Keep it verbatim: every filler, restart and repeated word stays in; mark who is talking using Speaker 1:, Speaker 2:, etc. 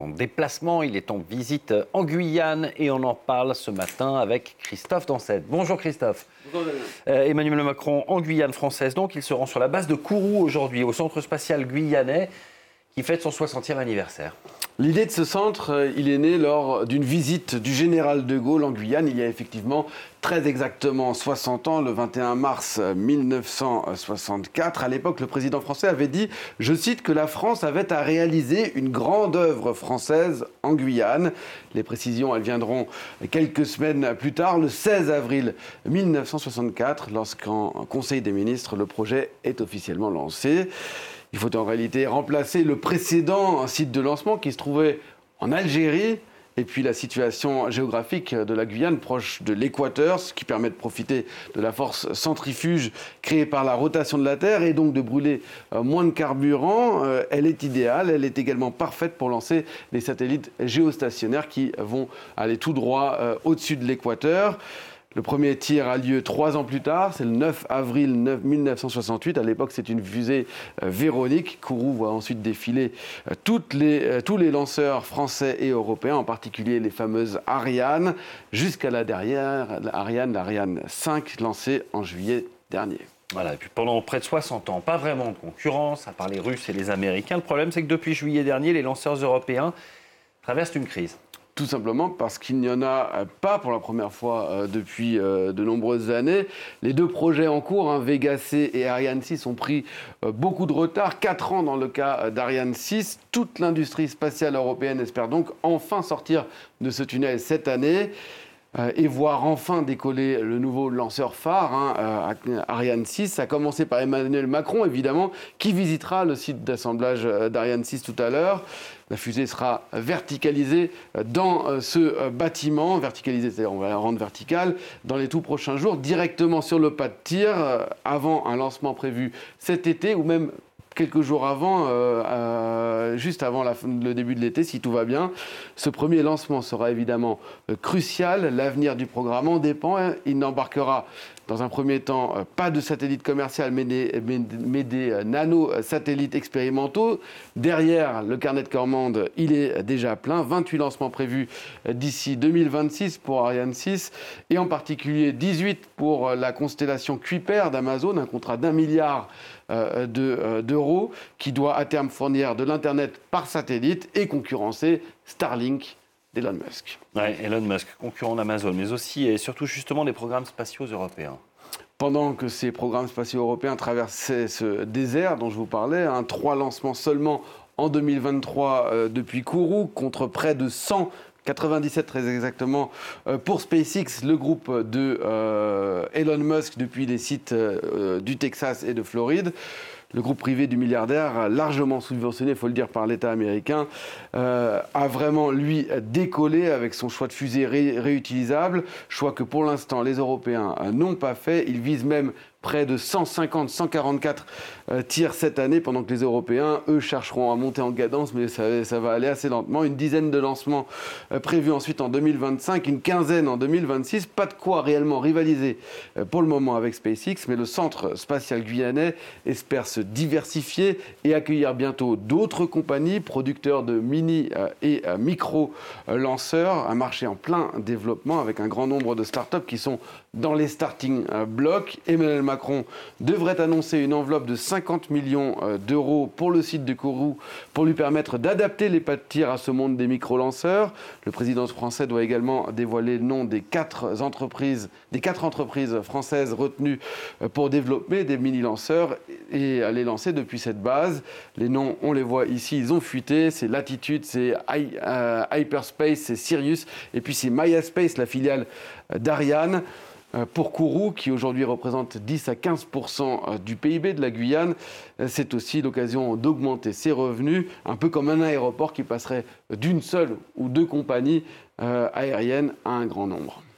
Speaker 1: En déplacement, il est en visite en Guyane et on en parle ce matin avec Christophe Dansette. Bonjour Christophe.
Speaker 2: Bonjour Damien.
Speaker 1: Euh, Emmanuel Macron en Guyane française, donc il se rend sur la base de Kourou aujourd'hui, au centre spatial guyanais, qui fête son soixantième anniversaire.
Speaker 2: L'idée de ce centre, il est né lors d'une visite du général de Gaulle en Guyane, il y a effectivement très exactement soixante ans, le vingt et un mars mille neuf cent soixante-quatre. À l'époque, le président français avait dit, je cite, que la France avait à réaliser une grande œuvre française en Guyane. Les précisions, elles viendront quelques semaines plus tard, le seize avril mille neuf cent soixante-quatre, lorsqu'en Conseil des ministres, le projet est officiellement lancé. Il faut en réalité remplacer le précédent site de lancement qui se trouvait en Algérie. Et puis la situation géographique de la Guyane, proche de l'équateur, ce qui permet de profiter de la force centrifuge créée par la rotation de la Terre et donc de brûler moins de carburant. Elle est idéale, elle est également parfaite pour lancer les satellites géostationnaires qui vont aller tout droit au-dessus de l'équateur. Le premier tir a lieu trois ans plus tard, c'est le neuf avril mille neuf cent soixante-huit. À l'époque, c'est une fusée euh, Véronique. Kourou voit ensuite défiler euh, toutes les, euh, tous les lanceurs français et européens, en particulier les fameuses Ariane, jusqu'à la dernière, la Ariane, l'Ariane cinq, lancée en juillet dernier.
Speaker 1: Voilà, et puis pendant près de soixante ans, pas vraiment de concurrence, à part les Russes et les Américains. Le problème, c'est que depuis juillet dernier, les lanceurs européens traversent une crise.
Speaker 2: Tout simplement parce qu'il n'y en a pas pour la première fois euh, depuis euh, de nombreuses années. Les deux projets en cours, hein, Vega C et Ariane six, ont pris euh, beaucoup de retard. Quatre ans dans le cas d'Ariane six. Toute l'industrie spatiale européenne espère donc enfin sortir de ce tunnel cette année. Euh, et voir enfin décoller le nouveau lanceur phare, hein, euh, Ariane six. Ça a commencé par Emmanuel Macron, évidemment, qui visitera le site d'assemblage d'Ariane six tout à l'heure. La fusée sera verticalisée dans ce bâtiment, verticalisée, c'est-à-dire on va la rendre verticale, dans les tout prochains jours, directement sur le pas de tir, avant un lancement prévu cet été, ou même quelques jours avant, euh, euh, juste avant la, le début de l'été, si tout va bien. Ce premier lancement sera évidemment euh, crucial. L'avenir du programme en dépend. Hein. Il n'embarquera dans un premier temps euh, pas de satellite commercial, mais des, mais, mais des euh, nano-satellites expérimentaux. Derrière, le carnet de commandes, il est déjà plein. vingt-huit lancements prévus euh, d'ici deux mille vingt-six pour Ariane six, et en particulier dix-huit pour euh, la constellation Kuiper d'Amazon, un contrat d'un milliard euh, de, euh, d'euros, qui doit à terme fournir de l'Internet par satellite et concurrencer Starlink d'Elon Musk.
Speaker 1: Ouais, Elon Musk, concurrent d'Amazon, mais aussi et surtout justement des programmes spatiaux européens.
Speaker 2: Pendant que ces programmes spatiaux européens traversaient ce désert dont je vous parlais, hein, trois lancements seulement en deux mille vingt-trois euh, depuis Kourou, contre près de cent quatre-vingt-dix-sept très exactement euh, pour SpaceX, le groupe de euh, Elon Musk depuis les sites euh, du Texas et de Floride. Le groupe privé du milliardaire, largement subventionné, il faut le dire, par l'État américain, euh, a vraiment, lui, décollé avec son choix de fusée ré- réutilisable, choix que pour l'instant les Européens n'ont pas fait. Ils visent même près de cent cinquante à cent quarante-quatre euh, tirs cette année, pendant que les Européens, eux, chercheront à monter en cadence, mais ça, ça va aller assez lentement. Une dizaine de lancements euh, prévus ensuite en deux mille vingt-cinq, une quinzaine en deux mille vingt-six. Pas de quoi réellement rivaliser euh, pour le moment avec SpaceX, mais le centre spatial guyanais espère se diversifier et accueillir bientôt d'autres compagnies, producteurs de mini euh, et euh, micro euh, lanceurs, un marché en plein développement avec un grand nombre de startups qui sont dans les starting euh, blocks. Emmanuel Macron devrait annoncer une enveloppe de cinquante millions d'euros pour le site de Kourou pour lui permettre d'adapter les pas de tir à ce monde des micro-lanceurs. Le président français doit également dévoiler le nom des quatre entreprises, des quatre entreprises françaises retenues pour développer des mini-lanceurs et les lancer depuis cette base. Les noms, on les voit ici, ils ont fuité. C'est Latitude, c'est I, euh, Hyperspace, c'est Sirius, et puis c'est Maya Space, la filiale d'Ariane. Pour Kourou, qui aujourd'hui représente dix à quinze pour cent du P I B de la Guyane, c'est aussi l'occasion d'augmenter ses revenus, un peu comme un aéroport qui passerait d'une seule ou deux compagnies aériennes à un grand nombre.